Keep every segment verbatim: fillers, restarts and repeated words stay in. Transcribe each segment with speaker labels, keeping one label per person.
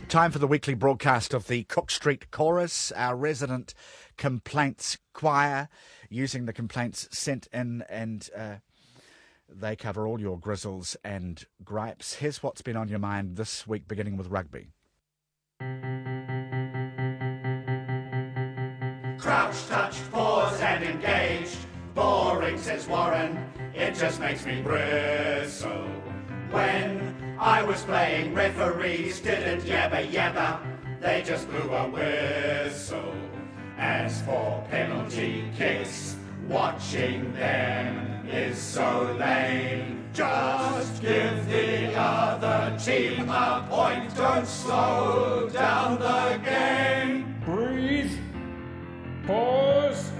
Speaker 1: Time for the weekly broadcast of the Cook Street Chorus, our resident complaints choir, using the complaints sent in, and uh, they cover all your grizzles and gripes. Here's what's been on your mind this week, beginning with rugby.
Speaker 2: Crouch, touch, pause and engaged. Boring, says Warren. It just makes me bristle. When I was playing, referees didn't yabba yabba. They just blew a whistle. As for penalty kicks, watching them is so lame. Just give the other team a point. Don't slow down the game.
Speaker 3: Breathe. Pause.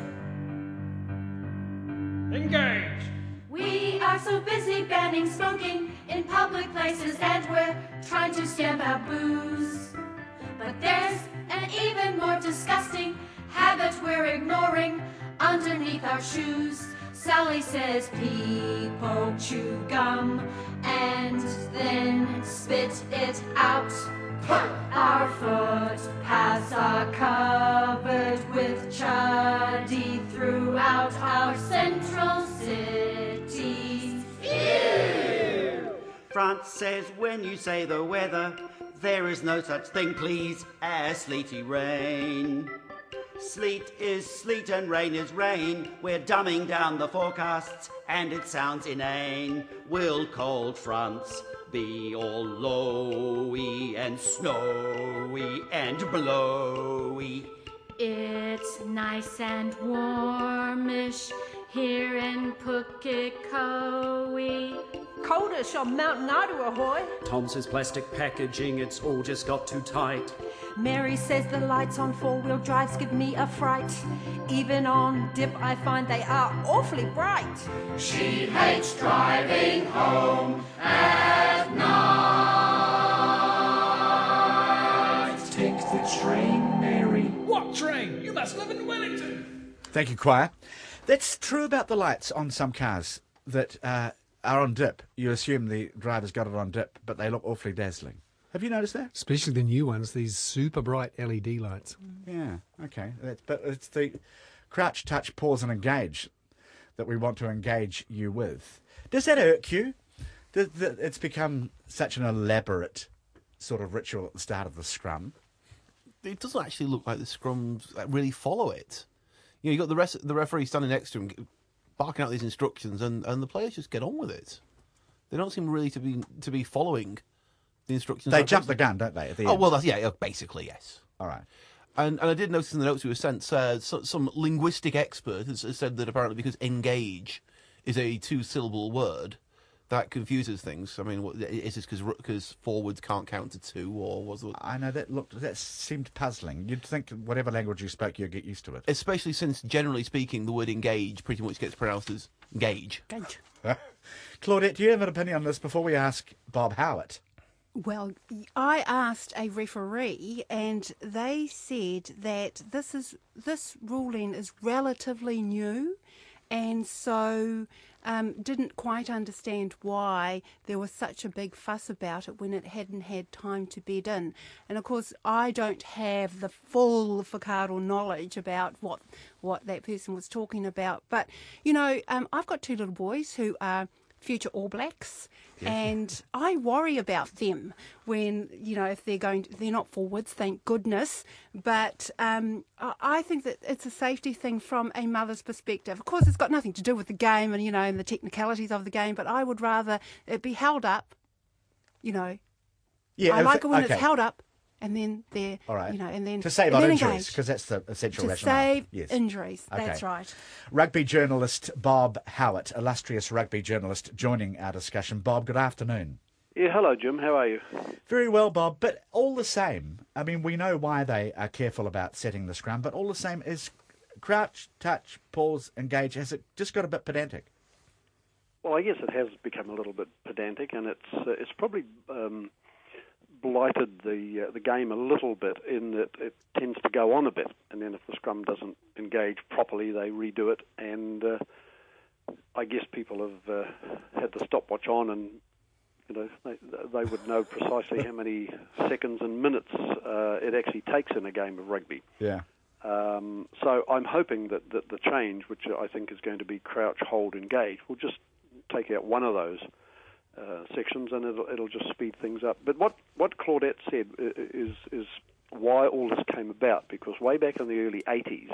Speaker 3: Engage.
Speaker 4: We are so busy banning smoking in public places, and we're trying to stamp out booze. But there's an even more disgusting habit we're ignoring underneath our shoes. Sally says people chew gum and then spit it out. Our footpaths are covered with chuddy throughout our central cities. Ew!
Speaker 5: France says when you say the weather, there is no such thing, please, as sleety rain. Sleet is sleet and rain is rain. We're dumbing down the forecasts and it sounds inane. Will cold France be all lowy and snowy and blowy?
Speaker 4: It's nice and warmish here in Pukekohe.
Speaker 6: Coldish on Mount Nadu, ahoy.
Speaker 7: Tom says plastic packaging, it's all just got too tight.
Speaker 6: Mary says the lights on four-wheel drives give me a fright. Even on dip I find they are awfully bright.
Speaker 2: She hates driving home at night.
Speaker 3: Take the train, Mary. What train? You must live in Wellington.
Speaker 1: Thank you, choir. That's true about the lights on some cars that uh, are on dip. You assume the driver's got it on dip, but they look awfully dazzling. Have you noticed that?
Speaker 8: Especially the new ones, these super bright L E D lights.
Speaker 1: Yeah, okay. That's, but it's the crouch, touch, pause and engage that we want to engage you with. Does that irk you? Does, that it's become such an elaborate sort of ritual at the start of the scrum.
Speaker 9: It doesn't actually look like the scrums really follow it. You know, you've got the, rest, the referee standing next to him barking out these instructions, and, and the players just get on with it. They don't seem really to be to be following the instructions.
Speaker 1: They jump the gun, don't they, at the
Speaker 9: oh,
Speaker 1: end?
Speaker 9: well, that's, yeah, basically, yes.
Speaker 1: All right.
Speaker 9: And and I did notice in the notes we were sent, uh, so, some linguistic expert has, has said that apparently because engage is a two-syllable word, that confuses things. I mean, what, is this because forwards can't count to two, or was it?
Speaker 1: I know, that looked, that seemed puzzling. You'd think whatever language you spoke, you'd get used to it.
Speaker 9: Especially since, generally speaking, the word engage pretty much gets pronounced as gauge.
Speaker 6: Gauge.
Speaker 1: Claudette, do you have an opinion on this before we ask Bob Howitt?
Speaker 10: Well, I asked a referee, and they said that this is this ruling is relatively new, and so um, didn't quite understand why there was such a big fuss about it when it hadn't had time to bed in. And of course, I don't have the full Whakaaro knowledge about what what that person was talking about. But you know, um, I've got two little boys who are future All Blacks, yeah. And I worry about them when, you know, if they're going to, they're not forwards, thank goodness, but um, I think that it's a safety thing from a mother's perspective. Of course, it's got nothing to do with the game and, you know, and the technicalities of the game, but I would rather it be held up, you know.
Speaker 1: Yeah,
Speaker 10: I like
Speaker 1: it,
Speaker 10: it when
Speaker 1: okay.
Speaker 10: it's held up. And then they're,
Speaker 1: all right.
Speaker 10: you know, and then
Speaker 1: to save
Speaker 10: on
Speaker 1: injuries, because that's the essential
Speaker 10: to
Speaker 1: rationale.
Speaker 10: save
Speaker 1: yes.
Speaker 10: injuries.
Speaker 1: Okay.
Speaker 10: That's right.
Speaker 1: Rugby journalist Bob Howitt, illustrious rugby journalist, joining our discussion. Bob, good afternoon.
Speaker 11: Yeah, hello, Jim. How are you?
Speaker 1: Very well, Bob. But all the same, I mean, we know why they are careful about setting the scrum. But all the same, is crouch, touch, pause, engage? Has it just got a bit pedantic?
Speaker 11: Well, I guess it has become a little bit pedantic, and it's uh, it's probably. Um, blighted the uh, the game a little bit in that it tends to go on a bit, and then if the scrum doesn't engage properly, they redo it, and uh, I guess people have uh, had the stopwatch on and You know, they, they would know precisely how many seconds and minutes uh, it actually takes in a game of rugby.
Speaker 1: Yeah.
Speaker 11: Um, so I'm hoping that, that the change, which I think is going to be crouch, hold, engage, will just take out one of those uh, sections, and it'll it'll just speed things up. But what, what Claudette said is is why all this came about, because way back in the early eighties,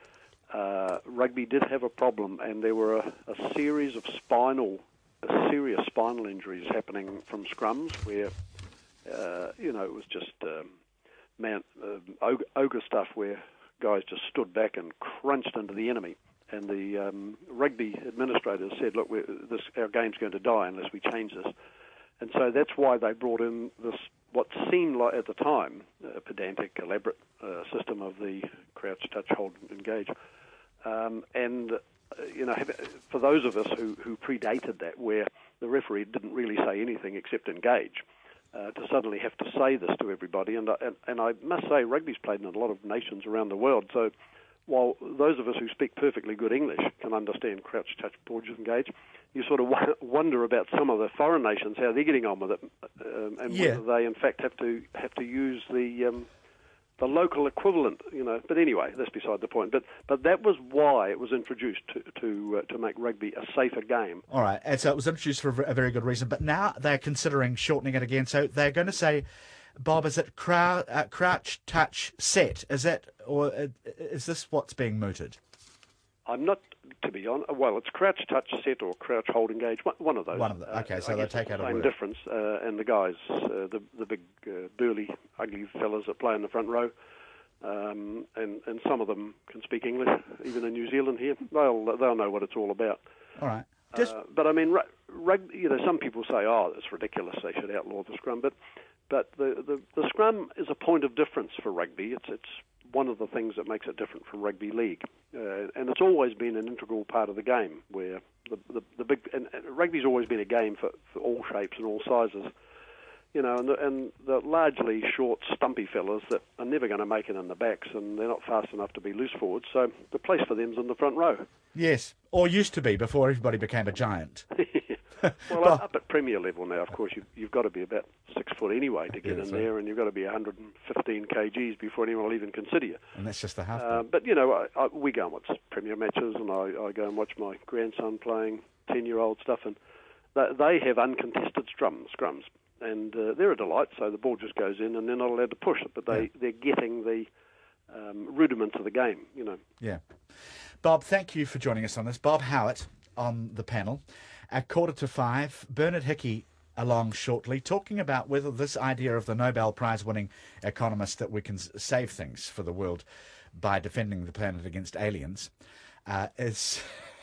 Speaker 11: uh, rugby did have a problem, and there were a, a series of spinal serious spinal injuries happening from scrums where, uh, you know, it was just um, man, uh, ogre, ogre stuff where guys just stood back and crunched into the enemy. And the um, rugby administrators said, look, we're, this, our game's going to die unless we change this. And so that's why they brought in this, what seemed like at the time, a pedantic, elaborate uh, system of the crouch, touch, hold, engage. Um, and You know, for those of us who, who predated that, where the referee didn't really say anything except engage, uh, to suddenly have to say this to everybody, and, and and I must say, rugby's played in a lot of nations around the world. So, while those of us who speak perfectly good English can understand crouch, touch, pause, engage, you sort of wonder about some of the foreign nations, how they're getting on with it, um, and
Speaker 1: yeah.
Speaker 11: whether they in fact have to have to use the um, the local equivalent, you know. But anyway, that's beside the point. But but that was why it was introduced to to, uh, to make rugby a safer game.
Speaker 1: All right, and so it was introduced for a very good reason. But now they're considering shortening it again. So they're going to say, Bob, is it crowd, uh, crouch, touch, set? Is that, or uh, is this what's being mooted?
Speaker 11: I'm not, to be honest. Well, it's crouch, touch, set, or crouch, hold, engage. One, one of those.
Speaker 1: One of them. Okay, so
Speaker 11: uh,
Speaker 1: they take out a
Speaker 11: same
Speaker 1: word.
Speaker 11: difference. Uh, and the guys, uh, the the big uh, burly, ugly fellas that play in the front row, um, and and some of them can speak English, even in New Zealand here. They'll they'll know what it's all about.
Speaker 1: All right. Just...
Speaker 11: Uh, but I mean, rugby. You know, some people say, "Oh, it's ridiculous. They should outlaw the scrum." But but the, the the scrum is a point of difference for rugby. It's it's one of the things that makes it different from rugby league, uh, and it's always been an integral part of the game. Where the the, the big and, and rugby's always been a game for, for all shapes and all sizes, you know, and the, and the largely short, stumpy fellas that are never going to make it in the backs, and they're not fast enough to be loose forwards. So the place for them's in the front row.
Speaker 1: Yes, or used to be before everybody became a giant.
Speaker 11: Well, well, up at Premier level now, of course, you've, you've got to be about six foot anyway to get
Speaker 1: yeah,
Speaker 11: in
Speaker 1: right.
Speaker 11: there, and you've got to be one hundred fifteen kilograms before anyone will even consider you.
Speaker 1: And that's just the half.
Speaker 11: Uh, but, you know, I, I, we go and watch Premier matches, and I, I go and watch my grandson playing ten-year-old stuff, and they, they have uncontested scrum, scrums, and uh, they're a delight, so the ball just goes in, and they're not allowed to push it, but they, yeah. they're getting the um, rudiments of the game, you know.
Speaker 1: Yeah. Bob, thank you for joining us on this. Bob Howitt on the panel. At quarter to five, Bernard Hickey along shortly, talking about whether this idea of the Nobel Prize-winning economist that we can save things for the world by defending the planet against aliens uh, is...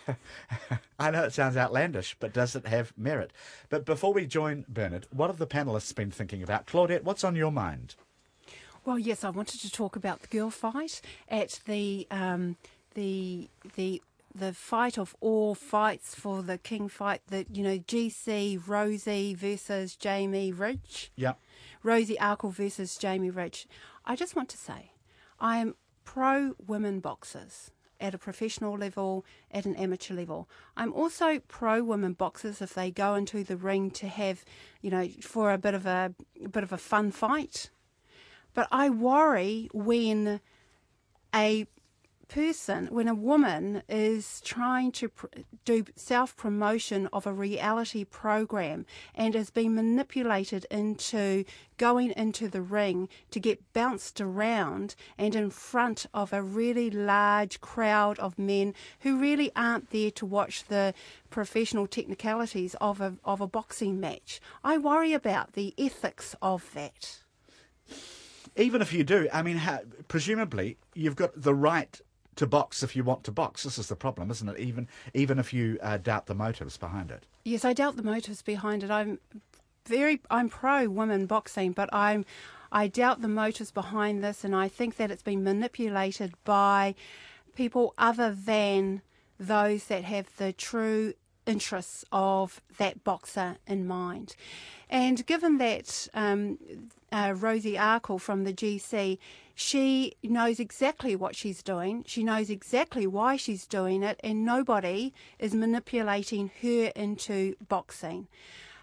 Speaker 1: I know it sounds outlandish, but does it have merit? But before we join Bernard, what have the panellists been thinking about? Claudette, what's on your mind?
Speaker 10: Well, yes, I wanted to talk about the girl fight at the um, the the... the fight of all fights for the king fight, that, you know, G C Rosie versus Jamie Ridge.
Speaker 1: Yeah.
Speaker 10: Rosie Arkle versus Jamie Ridge. I just want to say, I am pro women boxers at a professional level, at an amateur level. I'm also pro women boxers if they go into the ring to have, you know, for a bit of a, a bit of a fun fight. But I worry when a person, when a woman is trying to pr- do self-promotion of a reality program and is being manipulated into going into the ring to get bounced around and in front of a really large crowd of men who really aren't there to watch the professional technicalities of a, of a boxing match. I worry about the ethics of that.
Speaker 1: Even if you do, I mean, how, presumably you've got the right to box if you want to box. This is the problem, isn't it? Even even if you uh, doubt the motives behind it.
Speaker 10: Yes, I doubt the motives behind it. I'm very, I'm pro women boxing, but I'm, I doubt the motives behind this, and I think that it's been manipulated by people other than those that have the true interests of that boxer in mind. And given that um, uh, Rosie Arkle from the G C, she knows exactly what she's doing, she knows exactly why she's doing it, and nobody is manipulating her into boxing.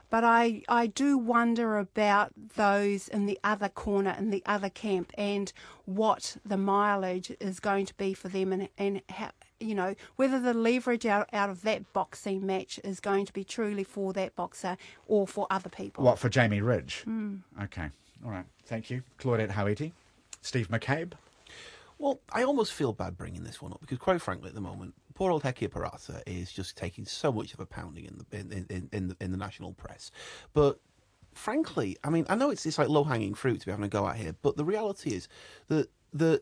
Speaker 10: But I, I do wonder about those in the other corner, in the other camp, and what the mileage is going to be for them, and, and how, you know, whether the leverage out, out of that boxing match is going to be truly for that boxer or for other people.
Speaker 1: What, for Jamie Ridge?
Speaker 10: Mm.
Speaker 1: Okay. All right. Thank you. Claudette Hauiti. Steve McCabe.
Speaker 9: Well, I almost feel bad bringing this one up because, quite frankly, at the moment, poor old Hekia Parata is just taking so much of a pounding in the in in, in, the, in the national press. But frankly, I mean, I know it's it's like low hanging fruit to be having a go at here, but the reality is that the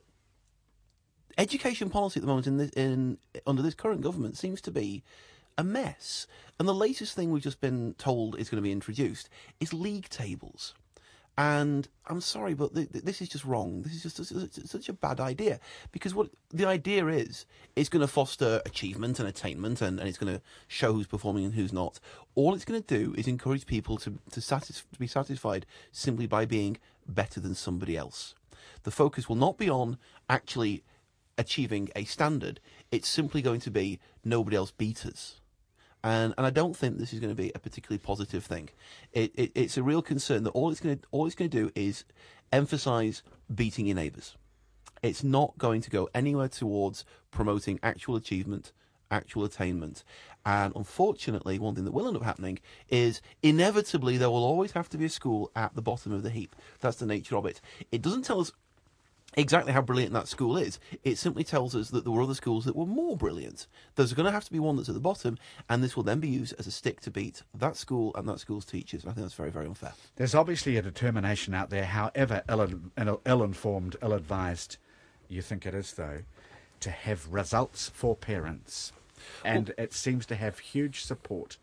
Speaker 9: education policy at the moment in this, in under this current government seems to be a mess. And the latest thing we've just been told is going to be introduced is league tables. And I'm sorry, but th- th- this is just wrong. This is just a, such a bad idea. Because what the idea is, it's going to foster achievement and attainment, and, and it's going to show who's performing and who's not. All it's going to do is encourage people to to, satis- to be satisfied simply by being better than somebody else. The focus will not be on actually achieving a standard. It's simply going to be nobody else beat us. And and I don't think this is going to be a particularly positive thing. It, it it's a real concern that all it's going to all it's going to do is emphasise beating your neighbours. It's not going to go anywhere towards promoting actual achievement, actual attainment. And unfortunately, one thing that will end up happening is inevitably there will always have to be a school at the bottom of the heap. That's the nature of it. It doesn't tell us exactly how brilliant that school is. It simply tells us that there were other schools that were more brilliant. There's going to have to be one that's at the bottom, and this will then be used as a stick to beat that school and that school's teachers. And I think that's very, very unfair.
Speaker 1: There's obviously a determination out there, however ill, ill-informed, ill-advised you think it is, though, to have results for parents. And well, it seems to have huge support.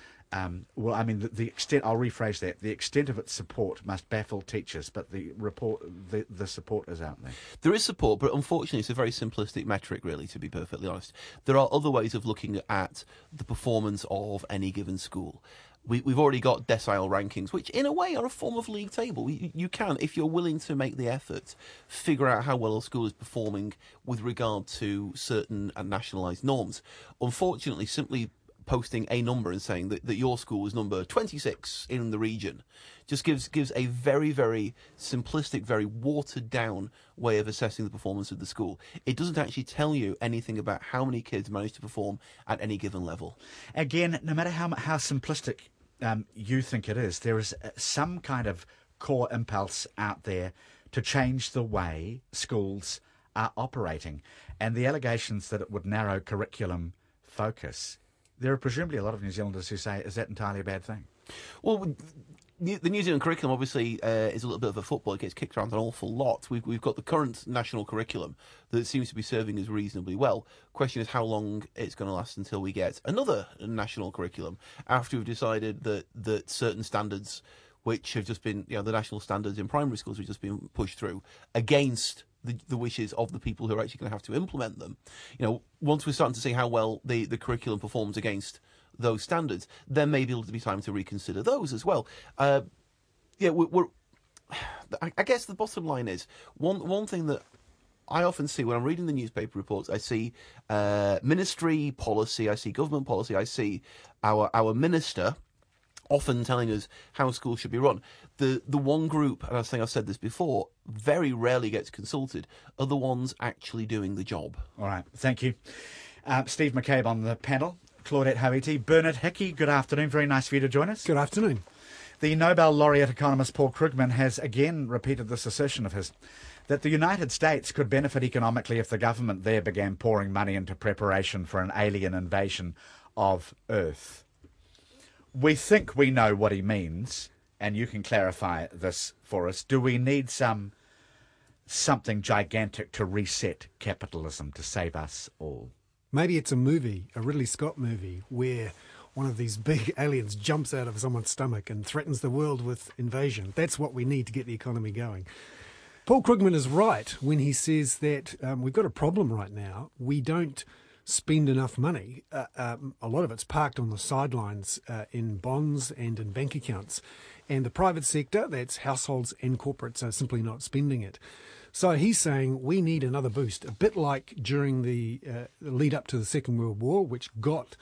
Speaker 1: Um, well, I mean, the, the extent, I'll rephrase that, the extent of its support must baffle teachers, but the report, the, the support is out there.
Speaker 9: There is support, but unfortunately it's a very simplistic metric, really, to be perfectly honest. There are other ways of looking at the performance of any given school. We, we've already got decile rankings, which in a way are a form of league table. You, you can, if you're willing to make the effort, figure out how well a school is performing with regard to certain uh, nationalised norms. Unfortunately, simply posting a number and saying that, that your school is number twenty-six in the region just gives gives a very, very simplistic, very watered down way of assessing the performance of the school. It doesn't actually tell you anything about how many kids manage to perform at any given level.
Speaker 1: Again, no matter how how simplistic um, you think it is, there is some kind of core impulse out there to change the way schools are operating. And the allegations that it would narrow curriculum focus, there are presumably a lot of New Zealanders who say, is that entirely a bad thing?
Speaker 9: Well, the New Zealand curriculum obviously uh, is a little bit of a football. It gets kicked around an awful lot. We've, we've got the current national curriculum that seems to be serving us reasonably well. Question is how long it's going to last until we get another national curriculum after we've decided that, that certain standards, which have just been, you know, the national standards in primary schools have just been pushed through against The, the wishes of the people who are actually going to have to implement them. You know, once we're starting to see how well the, the curriculum performs against those standards, then maybe it'll be time to reconsider those as well. Uh, yeah, we're, we're I, I guess the bottom line is, one one thing that I often see when I'm reading the newspaper reports, I see uh, ministry policy, I see government policy, I see our our minister often telling us how schools should be run. The the one group, and I think I've said this before, very rarely gets consulted, are the ones actually doing the job.
Speaker 1: All right, thank you. Uh, Steve McCabe on the panel, Claudette Hauiti, Bernard Hickey, good afternoon. Very nice for you to join us.
Speaker 8: Good afternoon.
Speaker 1: The Nobel laureate economist Paul Krugman has again repeated this assertion of his, that the United States could benefit economically if the government there began pouring money into preparation for an alien invasion of Earth. We think we know what he means, and you can clarify this for us. Do we need some something gigantic to reset capitalism to save us all?
Speaker 8: Maybe it's a movie, a Ridley Scott movie, where one of these big aliens jumps out of someone's stomach and threatens the world with invasion. That's what we need to get the economy going. Paul Krugman is right when he says that um, we've got a problem right now. We don't spend enough money. Uh, um, a lot of it's parked on the sidelines uh, in bonds and in bank accounts. And the private sector, that's households and corporates, are simply not spending it. So he's saying we need another boost, a bit like during the, uh, the lead up to the Second World War, which got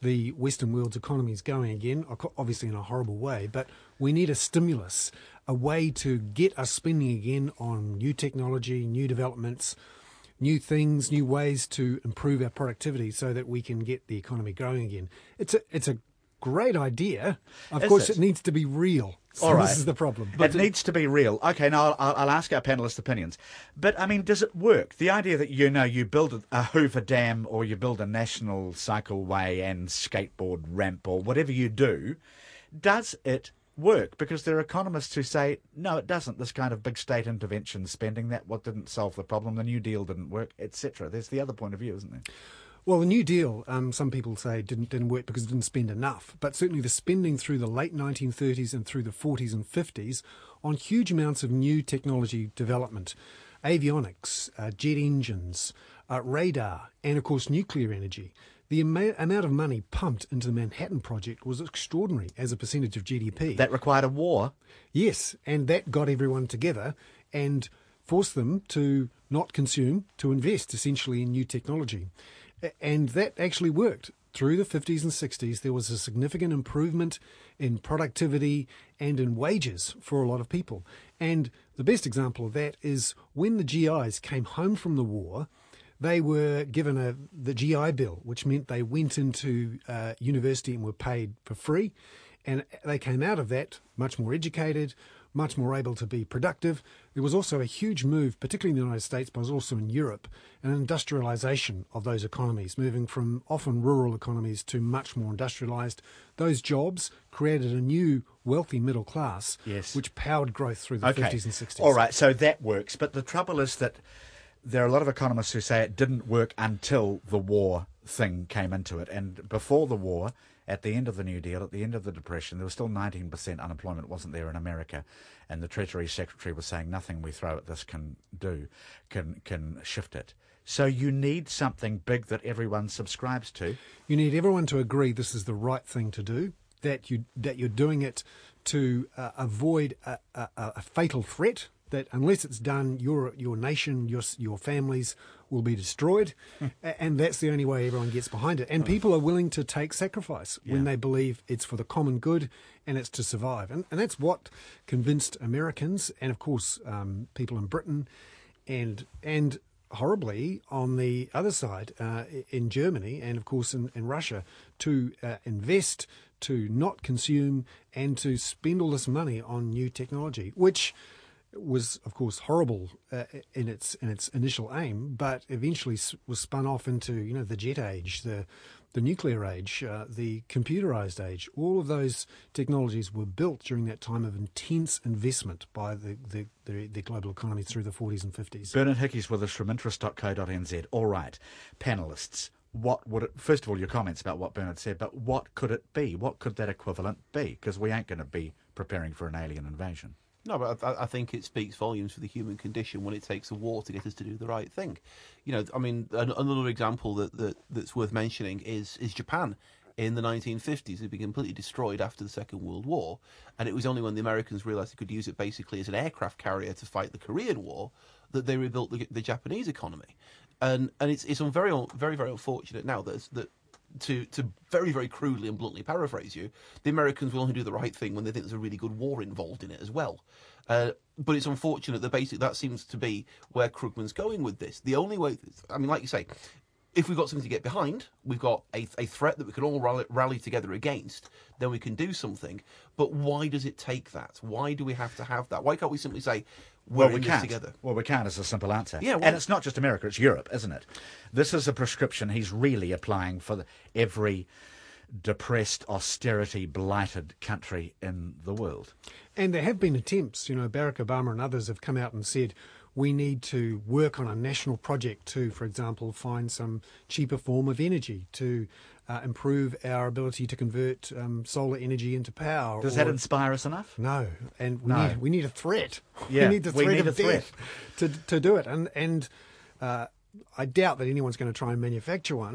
Speaker 8: the Western world's economy is going again, obviously in a horrible way, but we need a stimulus, a way to get us spending again on new technology, new developments, new things, new ways to improve our productivity so that we can get the economy growing again. It's a, it's a great idea. Of
Speaker 1: Is
Speaker 8: course,
Speaker 1: it?
Speaker 8: it needs to be real. So
Speaker 1: All right.
Speaker 8: This is the problem.
Speaker 1: It needs to be real. Okay, now I'll, I'll ask our panellists' opinions. But, I mean, does it work? The idea that, you know, you build a Hoover Dam or you build a national cycleway and skateboard ramp or whatever you do, does it work? Because there are economists who say, no, it doesn't. This kind of big state intervention spending, that what didn't solve the problem, the New Deal didn't work, et cetera. There's the other point of view, isn't there?
Speaker 8: Well, the New Deal, um, some people say, didn't didn't work because it didn't spend enough. But certainly the spending through the late nineteen thirties and through the forties and fifties on huge amounts of new technology development, avionics, uh, jet engines, uh, radar, and, of course, nuclear energy. The ama- amount of money pumped into the Manhattan Project was extraordinary as a percentage of G D P.
Speaker 1: That required a war.
Speaker 8: Yes, and that got everyone together and forced them to not consume, to invest essentially in new technology. And that actually worked. Through the fifties and sixties, there was a significant improvement in productivity and in wages for a lot of people. And the best example of that is when the G Is came home from the war, they were given a the G I Bill, which meant they went into uh, university and were paid for free. And they came out of that much more educated, much more able to be productive. There was also a huge move, particularly in the United States, but also in Europe, an industrialization of those economies, moving from often rural economies to much more industrialized. Those jobs created a new wealthy middle class,
Speaker 1: yes,
Speaker 8: which powered growth through the
Speaker 1: okay.
Speaker 8: fifties and sixties.
Speaker 1: All right, so that works. But the trouble is that there are a lot of economists who say it didn't work until the war thing came into it. And before the war, at the end of the New Deal, at the end of the Depression, there was still nineteen percent unemployment, wasn't there, in America? And the Treasury Secretary was saying nothing we throw at this can do, can can shift it. So you need something big that everyone subscribes to.
Speaker 8: You need everyone to agree this is the right thing to do, that, you, that you're doing it to uh, avoid a, a, a fatal threat, that unless it's done, your your nation, your your families will be destroyed, mm. and that's the only way everyone gets behind it. And oh. people are willing to take sacrifice yeah. when they believe it's for the common good and it's to survive. And, and that's what convinced Americans and, of course, um, people in Britain and and horribly on the other side uh, in Germany and, of course, in, in Russia to uh, invest, to not consume, and to spend all this money on new technology, which was, of course, horrible uh, in its in its initial aim, but eventually was spun off into, you know, the jet age, the the nuclear age, uh, the computerized age. All of those technologies were built during that time of intense investment by the the, the, the global economy through the forties and fifties.
Speaker 1: Bernard Hickey's with us from interest dot co dot n z. All right, panellists, what would it, first of all, your comments about what Bernard said, but what could it be? What could that equivalent be? Because we ain't going to be preparing for an alien invasion.
Speaker 9: No, but I, I think it speaks volumes for the human condition when it takes a war to get us to do the right thing. You know, I mean, an, another example that, that that's worth mentioning is is Japan. In the nineteen fifties, it had been completely destroyed after the Second World War, and it was only when the Americans realised they could use it basically as an aircraft carrier to fight the Korean War that they rebuilt the, the Japanese economy. And and it's it's very very very unfortunate now that that. To, to very, very crudely and bluntly paraphrase you, the Americans will only do the right thing when they think there's a really good war involved in it as well. Uh, but it's unfortunate that basically that seems to be where Krugman's going with this. The only way, I mean, like you say, if we've got something to get behind, we've got a, a threat that we can all rally, rally together against, then we can do something. But why does it take that? Why do we have to have that? Why can't we simply say, we're
Speaker 1: well, we
Speaker 9: in this
Speaker 1: can't.
Speaker 9: together?
Speaker 1: Well, we can't is a simple answer.
Speaker 9: Yeah, well,
Speaker 1: and it's not just America, it's Europe, isn't it? This is a prescription he's really applying for the, every depressed, austerity, blighted country in the world.
Speaker 8: And there have been attempts, you know, Barack Obama and others have come out and said, we need to work on a national project to, for example, find some cheaper form of energy to uh, improve our ability to convert um, solar energy into power.
Speaker 1: Does
Speaker 8: or...
Speaker 1: that inspire us enough?
Speaker 8: No, and we,
Speaker 1: no.
Speaker 8: Need, we need a threat.
Speaker 1: Yeah,
Speaker 8: we need the threat
Speaker 1: we need
Speaker 8: of
Speaker 1: a threat.
Speaker 8: death to to do it. And and uh, I doubt that anyone's going to try and manufacture one.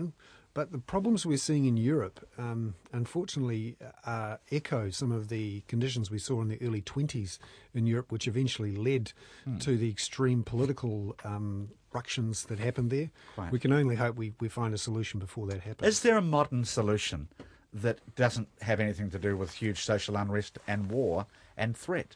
Speaker 8: But the problems we're seeing in Europe, um, unfortunately, uh, echo some of the conditions we saw in the early twenties in Europe, which eventually led
Speaker 1: Hmm.
Speaker 8: to the extreme political um, ructions that happened there.
Speaker 1: Quite.
Speaker 8: We can only hope we, we find a solution before that happens.
Speaker 1: Is there a modern solution that doesn't have anything to do with huge social unrest and war and threat?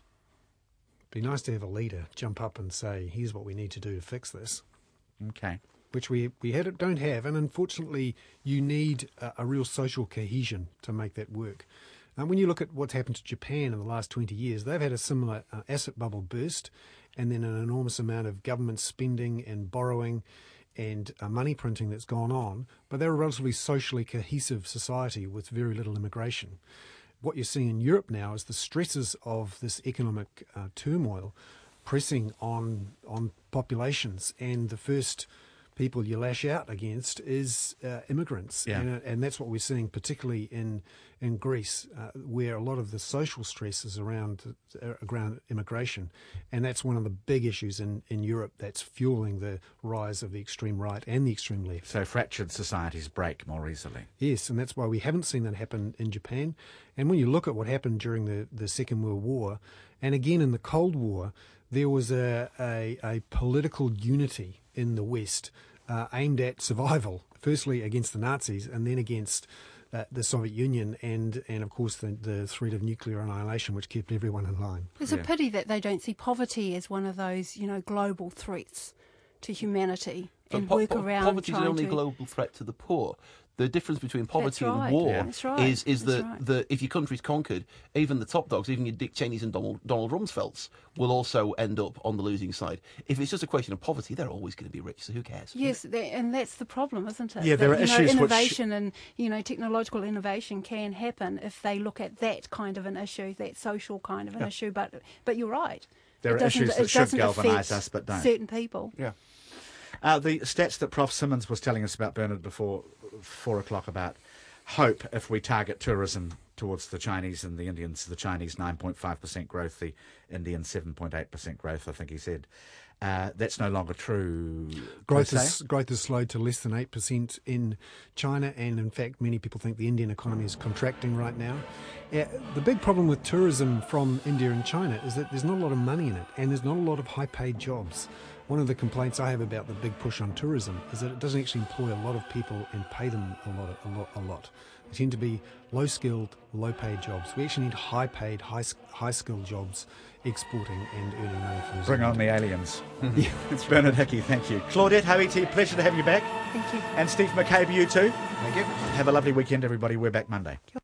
Speaker 8: It'd be nice to have a leader jump up and say, here's what we need to do to fix this.
Speaker 1: Okay.
Speaker 8: Which we, we had, don't have, and unfortunately you need a, a real social cohesion to make that work. And when you look at what's happened to Japan in the last twenty years, they've had a similar uh, asset bubble burst and then an enormous amount of government spending and borrowing and uh, money printing that's gone on, but they're a relatively socially cohesive society with very little immigration. What you're seeing in Europe now is the stresses of this economic uh, turmoil pressing on on populations, and the first people you lash out against is uh, immigrants.
Speaker 1: Yeah.
Speaker 8: And, uh, and that's what we're seeing particularly in in Greece, uh, where a lot of the social stress is around, uh, around immigration. And that's one of the big issues in, in Europe that's fueling the rise of the extreme right and the extreme left.
Speaker 1: So fractured societies break more easily.
Speaker 8: Yes, and that's why we haven't seen that happen in Japan. And when you look at what happened during the, the Second World War, and again in the Cold War, there was a, a, a political unity in the West uh, aimed at survival, firstly against the Nazis and then against uh, the Soviet Union and, and of course, the, the threat of nuclear annihilation, which kept everyone in line.
Speaker 10: It's a pity that they don't see poverty as one of those, you know, global threats to humanity
Speaker 9: So
Speaker 10: and
Speaker 9: po-
Speaker 10: work
Speaker 9: po-
Speaker 10: around
Speaker 9: poverty is
Speaker 10: trying
Speaker 9: the only
Speaker 10: to...
Speaker 9: global threat to the poor. The difference between poverty
Speaker 10: That's right.
Speaker 9: and war
Speaker 10: Yeah. That's right.
Speaker 9: is is
Speaker 10: That's
Speaker 9: that
Speaker 10: right.
Speaker 9: the, if your country's conquered, even the top dogs, even your Dick Cheneys and Donald, Donald Rumsfelds, will also end up on the losing side. If it's just a question of poverty, they're always going to be rich, so who cares?
Speaker 10: Yes, that, and that's the problem, isn't it?
Speaker 1: Yeah, there
Speaker 10: that,
Speaker 1: are
Speaker 10: you know,
Speaker 1: issues which-
Speaker 10: innovation and you know technological innovation can happen if they look at that kind of an issue, that social kind of an
Speaker 1: Yeah.
Speaker 10: issue. But but you're right.
Speaker 1: There
Speaker 10: It
Speaker 1: are
Speaker 10: doesn't-
Speaker 1: issues that
Speaker 10: it
Speaker 1: should
Speaker 10: doesn't
Speaker 1: galvanise
Speaker 10: affect
Speaker 1: us but don't.
Speaker 10: certain people.
Speaker 1: Yeah. Uh, the stats that Professor Simmons was telling us about, Bernard, before four o'clock about hope if we target tourism towards the Chinese and the Indians, the Chinese nine point five percent growth, the Indian seven point eight percent growth, I think he said. Uh, that's no longer true.
Speaker 8: Growth
Speaker 1: per se.
Speaker 8: is, growth has slowed to less than eight percent in China, and in fact many people think the Indian economy is contracting right now. Uh, the big problem with tourism from India and China is that there's not a lot of money in it, and there's not a lot of high-paid jobs. One of the complaints I have about the big push on tourism is that it doesn't actually employ a lot of people and pay them a lot, a lot, a lot. They tend to be low-skilled, low-paid jobs. We actually need high-paid, high, high-skilled jobs exporting and earning money for New
Speaker 1: Bring on
Speaker 8: Zealand.
Speaker 1: the aliens. It's Bernard Hickey, thank you. Claudette Hoeti, pleasure to have you back.
Speaker 10: Thank you.
Speaker 1: And Steve McCabe, you too.
Speaker 9: Thank you.
Speaker 1: Have a lovely weekend, everybody. We're back Monday.